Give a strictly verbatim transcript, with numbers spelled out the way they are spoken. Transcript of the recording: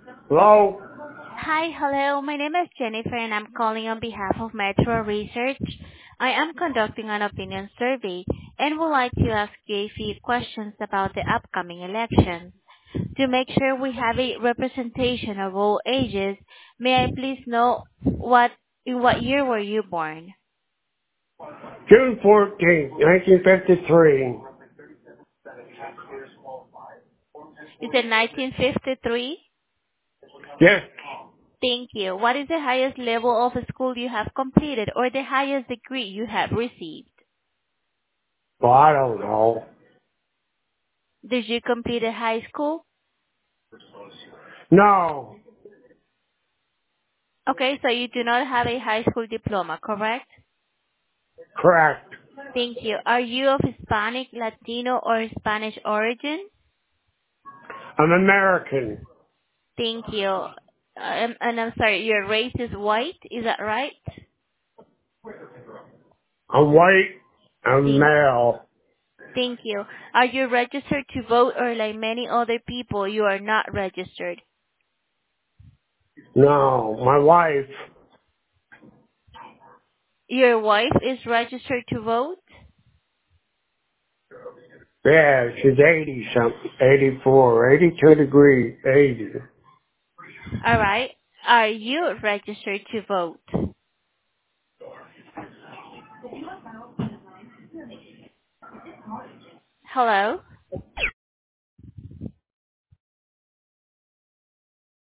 Hello? Hi, hello. My name is Jennifer, and I'm calling on behalf of Metro Research. I am conducting an opinion survey and would like to ask you a few questions about the upcoming election. To make sure we have a representation of all ages, may I please know what in what year were you born? June fourteenth, nineteen fifty-three. Is it nineteen fifty-three? Yes. Thank you. What is the highest level of school you have completed or the highest degree you have received? Well, I don't know. Did you complete a high school? No. Okay, so you do not have a high school diploma, correct? Correct. Thank you. Are you of Hispanic, Latino, or Spanish origin? I'm American. Thank you. Um, and I'm sorry, your race is white, is that right? I'm white. I'm Thank, male. thank you. Are you registered to vote or like many other people, you are not registered? No. My wife. Your wife is registered to vote? Yeah, she's eighty something. eighty-four. eighty-two degrees. eighty. Alright. Are you registered to vote? Hello?